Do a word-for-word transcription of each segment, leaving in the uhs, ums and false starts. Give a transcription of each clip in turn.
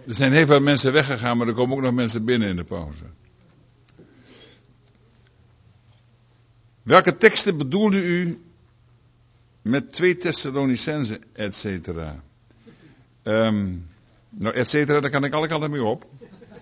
Er zijn heel veel mensen weggegaan, maar er komen ook nog mensen binnen in de pauze. Welke teksten bedoelde u met twee Thessalonicenzen, et cetera? Um, nou, et cetera, daar kan ik alle kanten mee op.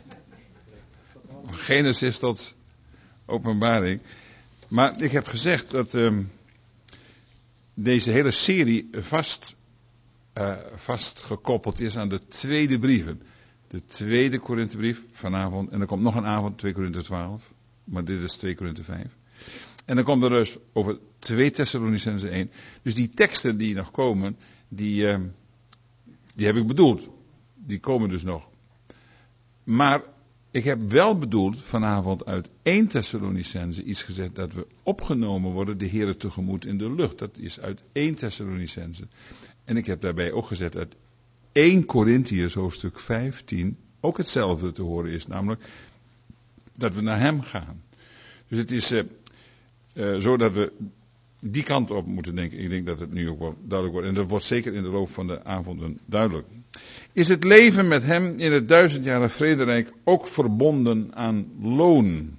Genesis tot Openbaring. Maar ik heb gezegd dat um, deze hele serie vast, uh, vast gekoppeld is aan de tweede brieven. De tweede Korinthebrief vanavond. En er komt nog een avond, twee Korinthe twaalf. Maar dit is twee Korinthe vijf. En dan komt er dus over twee Thessalonicenzen één. Dus die teksten die nog komen, die, uh, die heb ik bedoeld. Die komen dus nog. Maar ik heb wel bedoeld vanavond uit één Thessalonicense iets gezegd dat we opgenomen worden de Here tegemoet in de lucht. Dat is uit één Thessalonicense. En ik heb daarbij ook gezet uit één Korintiërs hoofdstuk vijftien ook hetzelfde te horen is. Namelijk dat we naar hem gaan. Dus het is uh, uh, zo dat we die kant op moeten denken. Ik denk dat het nu ook wel duidelijk wordt. En dat wordt zeker in de loop van de avonden duidelijk. Is het leven met hem in het duizendjarige vrederijk ook verbonden aan loon?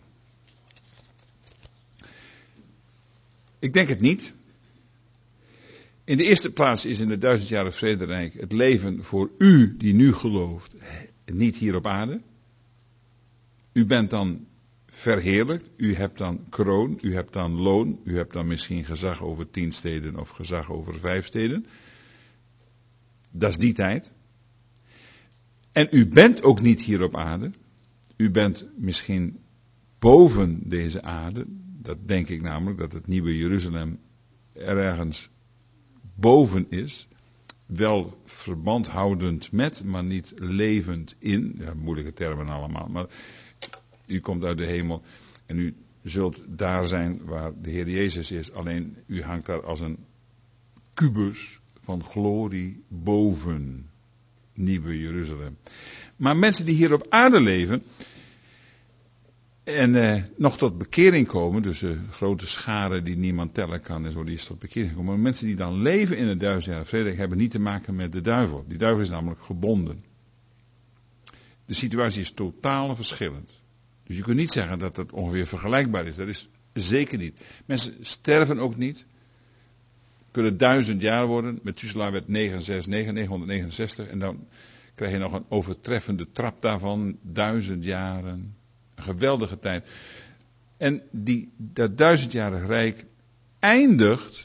Ik denk het niet. In de eerste plaats is in het duizendjarige vrederijk het leven voor u die nu gelooft niet hier op aarde. U bent dan verheerlijkt, u hebt dan kroon, u hebt dan loon, u hebt dan misschien gezag over tien steden of gezag over vijf steden. Dat is die tijd. En u bent ook niet hier op aarde. U bent misschien boven deze aarde. Dat denk ik namelijk, dat het nieuwe Jeruzalem ergens boven is. Wel verband houdend met, maar niet levend in. Ja, moeilijke termen allemaal. Maar u komt uit de hemel en u zult daar zijn waar de Heer Jezus is. Alleen u hangt daar als een kubus van glorie boven nieuwe Jeruzalem. Maar mensen die hier op aarde leven en eh, nog tot bekering komen, dus uh, grote scharen die niemand tellen kan en zo, die is tot bekering komen. Maar mensen die dan leven in het duizendjarige vrederijk hebben niet te maken met de duivel. Die duivel is namelijk gebonden. De situatie is totaal verschillend. Dus je kunt niet zeggen dat het ongeveer vergelijkbaar is. Dat is zeker niet. Mensen sterven ook niet. Kunnen duizend jaar worden. Methuselah werd negenhonderdnegenenzestig en dan krijg je nog een overtreffende trap daarvan. Duizend jaren. Een geweldige tijd. En die, dat duizendjarig rijk eindigt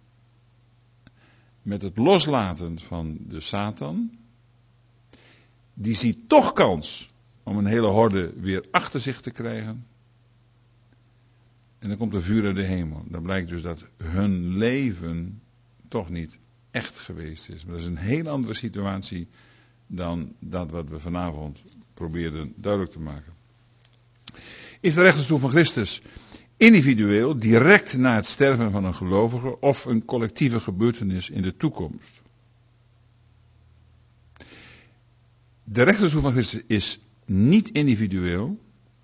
met het loslaten van de Satan. Die ziet toch kans om een hele horde weer achter zich te krijgen. En dan komt er vuur uit de hemel. Dan blijkt dus dat hun leven toch niet echt geweest is. Maar dat is een heel andere situatie dan dat wat we vanavond probeerden duidelijk te maken. Is de rechterstoel van Christus individueel, direct na het sterven van een gelovige, of een collectieve gebeurtenis in de toekomst? De rechterstoel van Christus is niet individueel.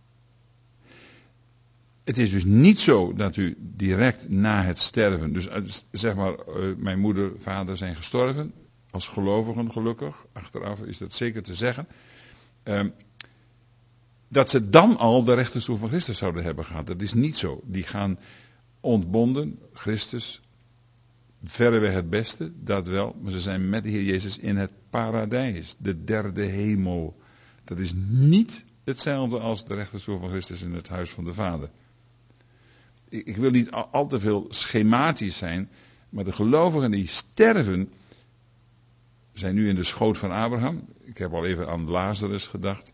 Het is dus niet zo dat u direct na het sterven, dus zeg maar, mijn moeder, vader zijn gestorven, als gelovigen gelukkig, achteraf is dat zeker te zeggen, um, dat ze dan al de rechterstoel van Christus zouden hebben gehad. Dat is niet zo. Die gaan ontbonden, Christus, verreweg het beste, dat wel, maar ze zijn met de Heer Jezus in het paradijs, de derde hemel. Dat is niet hetzelfde als de rechterstoel van Christus in het huis van de Vader. Ik, ik wil niet al, al te veel schematisch zijn, maar de gelovigen die sterven, zijn nu in de schoot van Abraham. Ik heb al even aan Lazarus gedacht.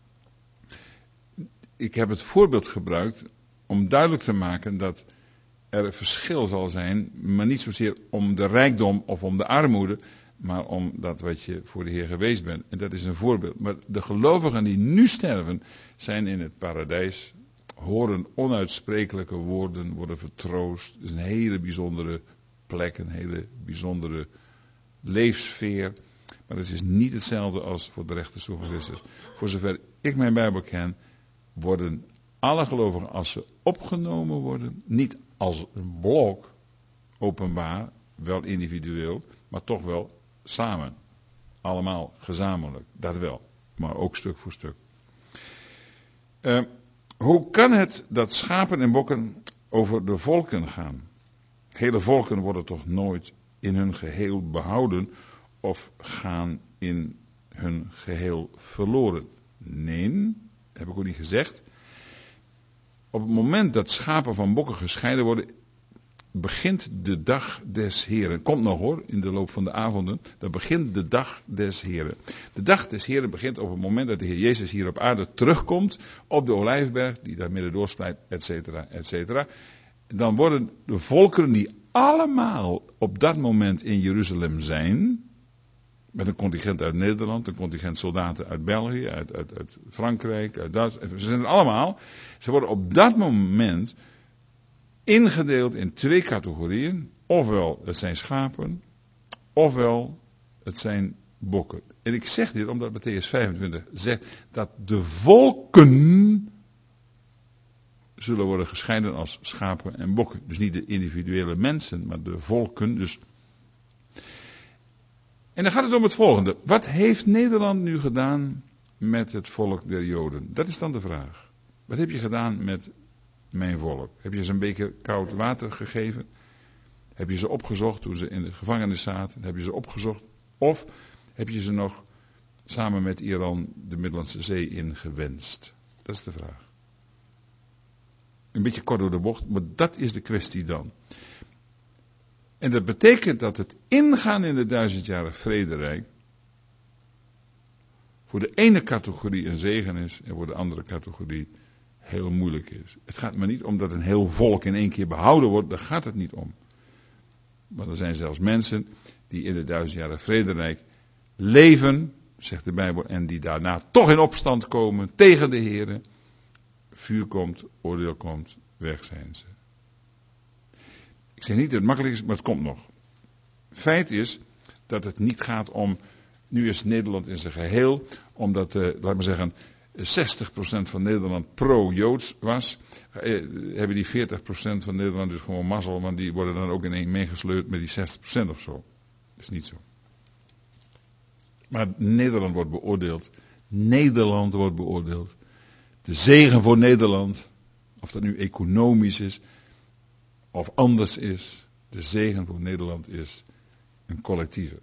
Ik heb het voorbeeld gebruikt om duidelijk te maken dat er een verschil zal zijn, maar niet zozeer om de rijkdom of om de armoede, maar om dat wat je voor de Heer geweest bent. En dat is een voorbeeld. Maar de gelovigen die nu sterven, zijn in het paradijs, horen onuitsprekelijke woorden, worden vertroost. Het is een hele bijzondere plek, een hele bijzondere leefsfeer. Maar het is niet hetzelfde als voor de rechterstoel van Christus. Voor zover ik mijn Bijbel ken, worden alle gelovigen, als ze opgenomen worden, niet als een blok, openbaar, wel individueel, maar toch wel samen. Allemaal gezamenlijk, dat wel. maar ook stuk voor stuk. Uh, hoe kan het dat schapen en bokken over de volken gaan? Hele volken worden toch nooit in hun geheel behouden of gaan in hun geheel verloren? Nee, heb ik ook niet gezegd. Op het moment dat schapen van bokken gescheiden worden, begint de dag des Heren. Komt nog hoor, in de loop van de avonden. Dan begint de dag des Heren. De dag des Heren begint op het moment dat de Heer Jezus hier op aarde terugkomt. Op de Olijfberg, die daar midden doorsplijt, et cetera, et cetera. Dan worden de volkeren die allemaal op dat moment in Jeruzalem zijn. Met een contingent uit Nederland, een contingent soldaten uit België, uit, uit, uit Frankrijk, uit Duitsland. Ze zijn er allemaal. Ze worden op dat moment ingedeeld in twee categorieën. Ofwel het zijn schapen, ofwel het zijn bokken. En ik zeg dit omdat Mattheüs vijfentwintig zegt dat de volken zullen worden gescheiden als schapen en bokken. Dus niet de individuele mensen, maar de volken. Dus. En dan gaat het om het volgende. Wat heeft Nederland nu gedaan met het volk der Joden? Dat is dan de vraag. Wat heb je gedaan met mijn volk? Heb je ze een beker koud water gegeven? Heb je ze opgezocht toen ze in de gevangenis zaten? Heb je ze opgezocht? Of heb je ze nog samen met Iran de Middellandse Zee ingewenst? Dat is de vraag. Een beetje kort door de bocht, maar dat is de kwestie dan. En dat betekent dat het ingaan in de duizendjarig vrederijk voor de ene categorie een zegen is en voor de andere categorie heel moeilijk is. Het gaat maar niet om dat een heel volk in één keer behouden wordt, daar gaat het niet om. Maar er zijn zelfs mensen die in het duizendjarig vrederijk leven, zegt de Bijbel, en die daarna toch in opstand komen tegen de Here. Vuur komt, oordeel komt, weg zijn ze. Ik zeg niet dat het makkelijk is, maar het komt nog. Feit is dat het niet gaat om, nu is Nederland in zijn geheel, omdat, uh, laat maar zeggen, zestig procent van Nederland pro-Joods was, uh, hebben die veertig procent van Nederland dus gewoon mazzel, want die worden dan ook in één meegesleurd met die zestig procent of zo. Dat is niet zo. Maar Nederland wordt beoordeeld. Nederland wordt beoordeeld. De zegen voor Nederland, of dat nu economisch is, of anders is, de zegen voor Nederland is een collectieve.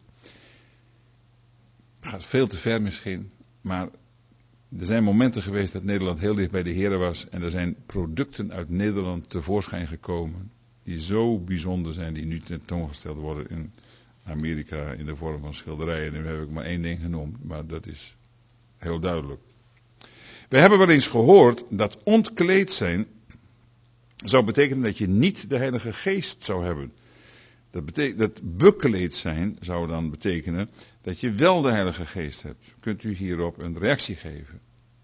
Het gaat veel te ver misschien, maar er zijn momenten geweest dat Nederland heel dicht bij de Here was en er zijn producten uit Nederland tevoorschijn gekomen die zo bijzonder zijn, die nu tentoongesteld worden in Amerika in de vorm van schilderijen. En nu heb ik maar één ding genoemd, maar dat is heel duidelijk. We hebben wel eens gehoord dat ontkleed zijn zou betekenen dat je niet de Heilige Geest zou hebben. Dat, betekent, dat bekleed zijn zou dan betekenen dat je wel de Heilige Geest hebt. Kunt u hierop een reactie geven?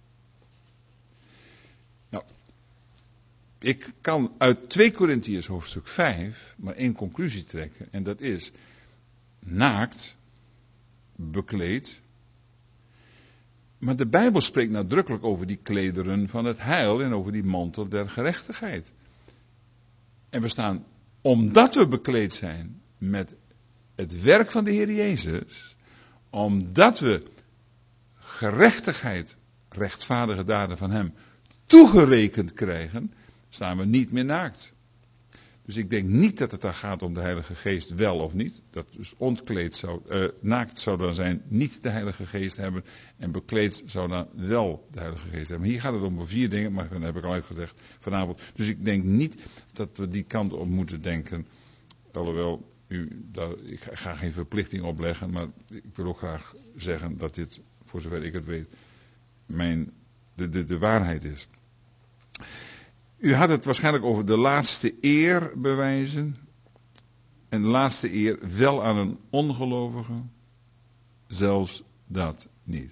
Nou, ik kan uit twee Korintiërs hoofdstuk vijf maar één conclusie trekken. En dat is naakt, bekleed. Maar de Bijbel spreekt nadrukkelijk over die klederen van het heil en over die mantel der gerechtigheid. En we staan, omdat we bekleed zijn met het werk van de Heer Jezus, omdat we gerechtigheid, rechtvaardige daden van Hem, toegerekend krijgen, staan we niet meer naakt. Dus ik denk niet dat het daar gaat om de Heilige Geest wel of niet. Dat dus ontkleed zou, uh, naakt zou dan zijn, niet de Heilige Geest hebben. En bekleed zou dan wel de Heilige Geest hebben. Hier gaat het om vier dingen, maar dat heb ik al uitgezegd vanavond. Dus ik denk niet dat we die kant op moeten denken. Alhoewel, u, daar, ik ga geen verplichting opleggen, maar ik wil ook graag zeggen dat dit, voor zover ik het weet, mijn, de, de, de waarheid is. U had het waarschijnlijk over de laatste eer bewijzen. En de laatste eer wel aan een ongelovige. Zelfs dat niet.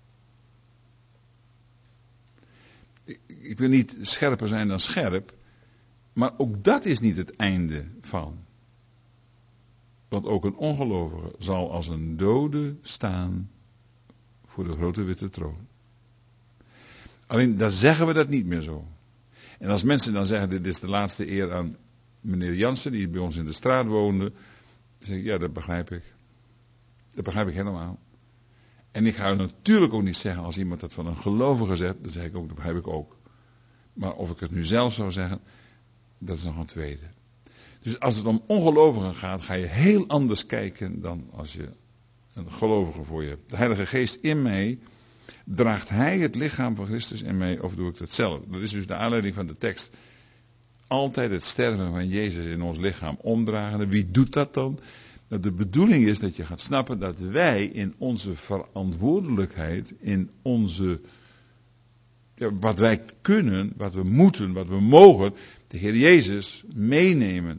Ik, ik wil niet scherper zijn dan scherp. Maar ook dat is niet het einde van. Want ook een ongelovige zal als een dode staan voor de grote witte troon. Alleen daar zeggen we dat niet meer zo. En als mensen dan zeggen, dit is de laatste eer aan meneer Jansen, die bij ons in de straat woonde. Dan zeg ik, ja, dat begrijp ik. Dat begrijp ik helemaal. En ik ga natuurlijk ook niet zeggen, als iemand dat van een gelovige zegt, dan zeg ik ook, dat begrijp ik ook. Maar of ik het nu zelf zou zeggen, dat is nog een tweede. Dus als het om ongelovigen gaat, ga je heel anders kijken dan als je een gelovige voor je hebt. De Heilige Geest in mij, draagt Hij het lichaam van Christus in mij, of doe ik dat zelf? Dat is dus de aanleiding van de tekst. Altijd het sterven van Jezus in ons lichaam omdragen. Wie doet dat dan? Nou, de bedoeling is dat je gaat snappen dat wij in onze verantwoordelijkheid, in onze, ja, wat wij kunnen, wat we moeten, wat we mogen, de Heer Jezus meenemen.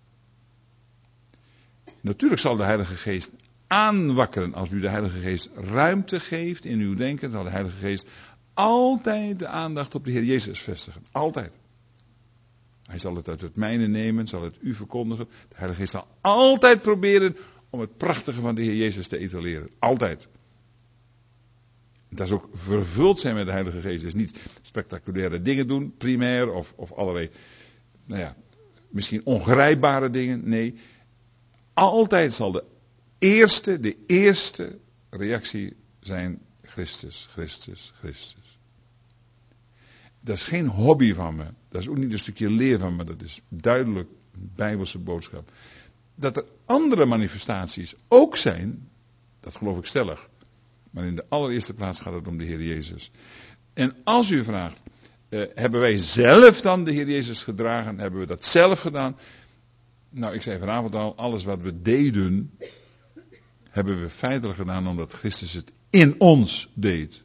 Natuurlijk zal de Heilige Geest aanwakkeren. Als u de Heilige Geest ruimte geeft in uw denken, zal de Heilige Geest altijd de aandacht op de Heer Jezus vestigen. Altijd. Hij zal het uit het mijne nemen, zal het u verkondigen. De Heilige Geest zal altijd proberen om het prachtige van de Heer Jezus te etaleren. Altijd. Dat is ook vervuld zijn met de Heilige Geest. Dus niet spectaculaire dingen doen, primair, of, of allerlei, nou ja, misschien ongrijpbare dingen. Nee, altijd zal de eerste, de eerste reactie zijn Christus, Christus, Christus. Dat is geen hobby van me. Dat is ook niet een stukje leer van me. Dat is duidelijk een Bijbelse boodschap. Dat er andere manifestaties ook zijn, dat geloof ik stellig. Maar in de allereerste plaats gaat het om de Heer Jezus. En als u vraagt, eh, hebben wij zelf dan de Heer Jezus gedragen? Hebben we dat zelf gedaan? Nou, ik zei vanavond al, alles wat we deden, hebben we feitelijk gedaan omdat Christus het in ons deed.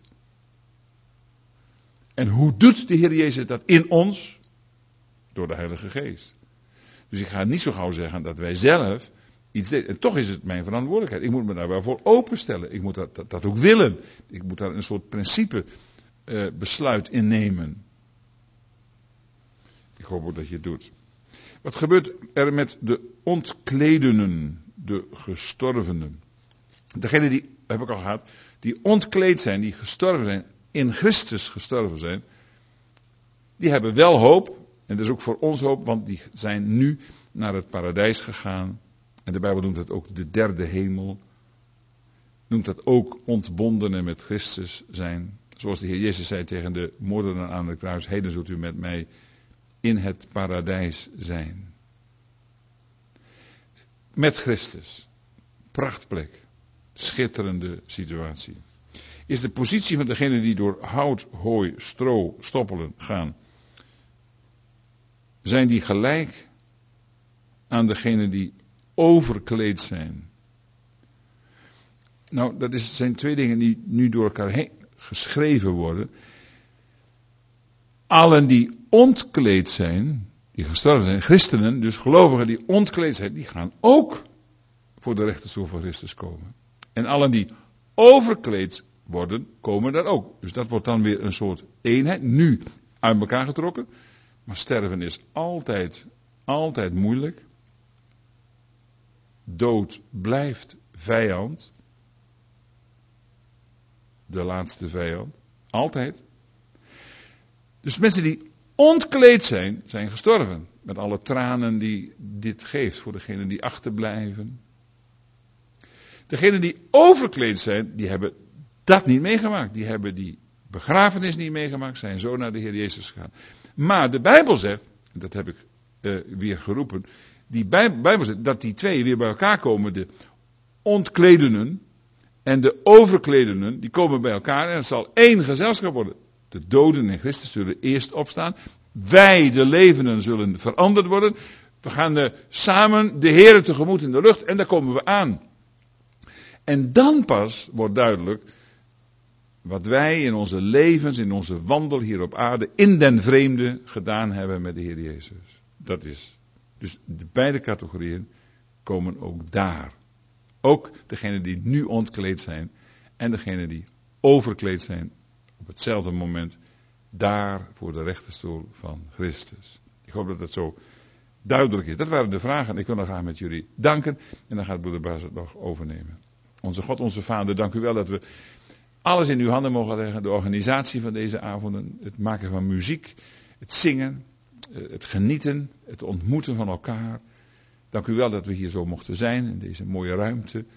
En hoe doet de Heer Jezus dat in ons? Door de Heilige Geest. Dus ik ga niet zo gauw zeggen dat wij zelf iets deden. En toch is het mijn verantwoordelijkheid. Ik moet me daar wel voor openstellen. Ik moet dat, dat, dat ook willen. Ik moet daar een soort principe uh, besluit in nemen. Ik hoop ook dat je het doet. Wat gebeurt er met de ontkledenen, de gestorvenen? Degene die, heb ik al gehad, die ontkleed zijn, die gestorven zijn, in Christus gestorven zijn, die hebben wel hoop. En dat is ook voor ons hoop, want die zijn nu naar het paradijs gegaan. En de Bijbel noemt dat ook de derde hemel. Noemt dat ook ontbondenen met Christus zijn. Zoals de Heer Jezus zei tegen de moordenaar aan het kruis: heden zult u met mij in het paradijs zijn. Met Christus. Prachtplek. Schitterende situatie. Is de positie van degene die door hout, hooi, stro, stoppelen gaan, zijn die gelijk aan degene die overkleed zijn? Nou, dat is, zijn twee dingen die nu door elkaar heen geschreven worden. Allen die ontkleed zijn, die gestorven zijn, christenen, dus gelovigen die ontkleed zijn, die gaan ook voor de rechterstoel van Christus komen. En allen die overkleed worden, komen daar ook. Dus dat wordt dan weer een soort eenheid, nu uit elkaar getrokken. Maar sterven is altijd, altijd moeilijk. Dood blijft vijand. De laatste vijand. Altijd. Dus mensen die ontkleed zijn, zijn gestorven. Met alle tranen die dit geeft voor degenen die achterblijven. Degenen die overkleed zijn, die hebben dat niet meegemaakt. Die hebben die begrafenis niet meegemaakt, zijn zo naar de Heer Jezus gegaan. Maar de Bijbel zegt, en dat heb ik uh, weer geroepen, die Bij- Bijbel zegt dat die twee weer bij elkaar komen, de ontkledenen en de overkledenen, die komen bij elkaar en het zal één gezelschap worden. De doden in Christus zullen eerst opstaan. Wij, de levenden, zullen veranderd worden. We gaan uh, samen de Heer tegemoet in de lucht en daar komen we aan. En dan pas wordt duidelijk wat wij in onze levens, in onze wandel hier op aarde, in den vreemde gedaan hebben met de Heer Jezus. Dat is. Dus de beide categorieën komen ook daar. Ook degenen die nu ontkleed zijn en degenen die overkleed zijn op hetzelfde moment, daar voor de rechterstoel van Christus. Ik hoop dat dat zo duidelijk is. Dat waren de vragen. Ik wil dan graag met jullie danken en dan gaat broeder Bas het nog overnemen. Onze God, onze Vader, dank u wel dat we alles in uw handen mogen leggen. De organisatie van deze avonden, het maken van muziek, het zingen, het genieten, het ontmoeten van elkaar. Dank u wel dat we hier zo mochten zijn in deze mooie ruimte. Ik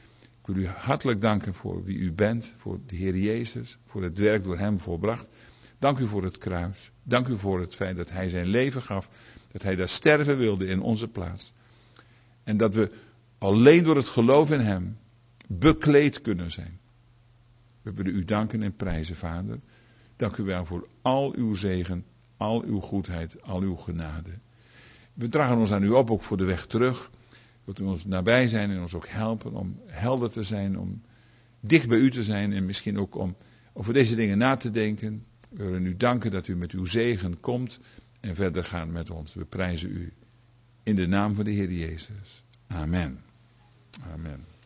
wil u hartelijk danken voor wie u bent, voor de Heer Jezus, voor het werk door hem volbracht. Dank u voor het kruis. Dank u voor het feit dat hij zijn leven gaf, dat hij daar sterven wilde in onze plaats. En dat we alleen door het geloof in hem bekleed kunnen zijn. We willen u danken en prijzen, Vader. Dank u wel voor al uw zegen, al uw goedheid, al uw genade. We dragen ons aan u op, ook voor de weg terug. Wilt u ons nabij zijn en ons ook helpen om helder te zijn, om dicht bij u te zijn en misschien ook om over deze dingen na te denken. We willen u danken dat u met uw zegen komt en verder gaat met ons. We prijzen u in de naam van de Heer Jezus. Amen. Amen.